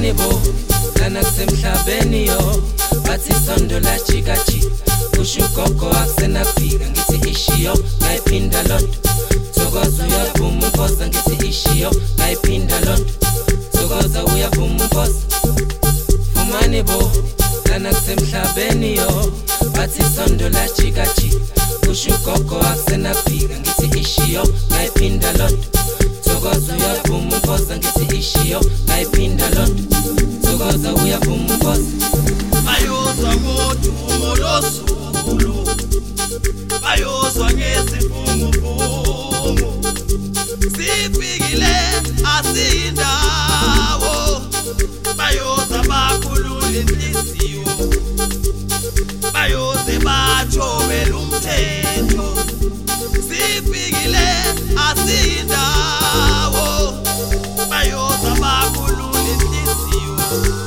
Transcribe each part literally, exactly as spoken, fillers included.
Fumani bo lana kusemhlabeni yo bathi isondo la jika jika kusho ugogo akusenafika ngithi ishiyo ngayiphinda lonto Thokoza uyavuma umfosa ngithi ishiyo ngayiphinda lonto Thokoza uyavuma umfosa Fumani bo lana kusemhlabeni yo bathi isondo la jika jika kusho ugogo akusenafika ngithi ishiyo ngayiphinda lonto Thokoza uyavuma umfosa ngithi ishiyo ngayiphinda lonto Thokoza uyavuma umfosa Bayozwa ngodumo losulu Bayozwa ngesifungufungu Sifikile asindawo Bayoza bakhulula inhliziyo Bayoze bajobela umthetho Sifikile asindawo Bayoza bakhulula inhliziyo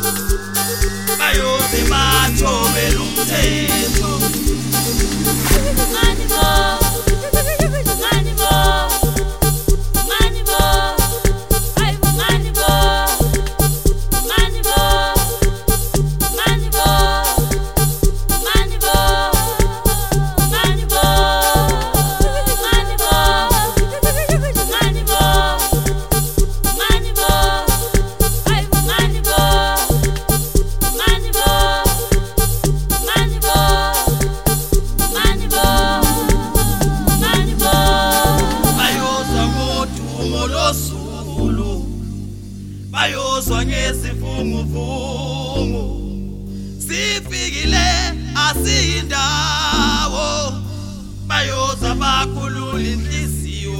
Bayoze bajobela umthetho Fumani bo Fumani bo Fumani bo Ay fumani bo Fumani bo Fumani bo Fumani bo Fumani bo Fumani bo Fumani bo Fumani bo Ay fumani bo Fumani bo Fumani bo Fumani bo Fumani bo Bayozwa ngodumo losulu Bayozwa ngesifungufungu Sifikile asindawo Bayoza bakhulula inhliziyo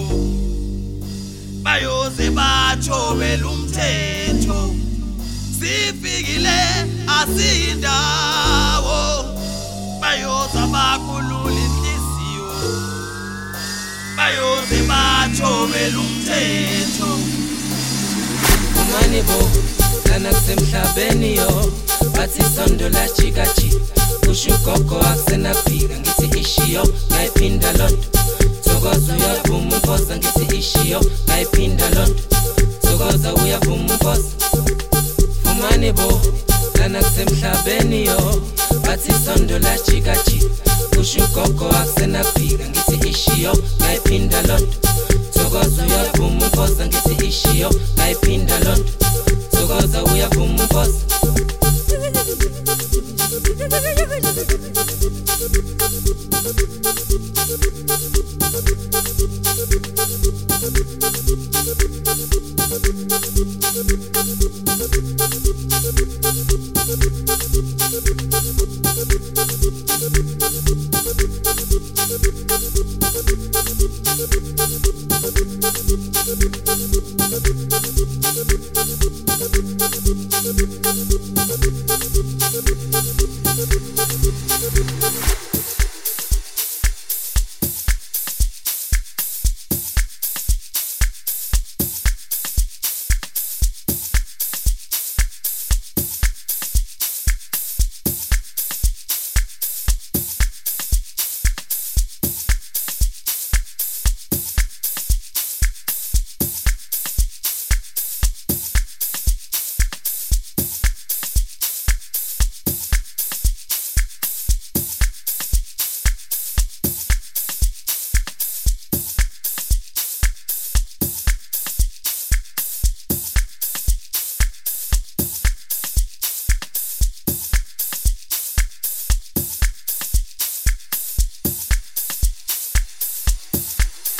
Bayoze bajobela umthetho Sifikile asindawo Bayoza bakhulula inhliziyo Bayoze bajobela umthetho Fumani bo lana kusemhlabeni yo bathi isondo la jika jika kusho ugogo akusenafika ngithi ishiyo ngayiphinda lonto Thokoza uyavuma umfosa ngithi ishiyo ngayiphinda lonto Thokoza uyavuma umfosa Fumani bo lana kusemhlabeni yo bathi isondo la jika jika kusho ugogo akusenafika ngithi ishiyo ngayiphinda lonto Thokoza uyavuma umfosa ngithi ishiyo ngayiphinda lonto Thokoza uyavuma umfosa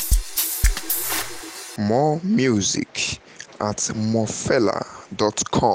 More music at morfella dot com.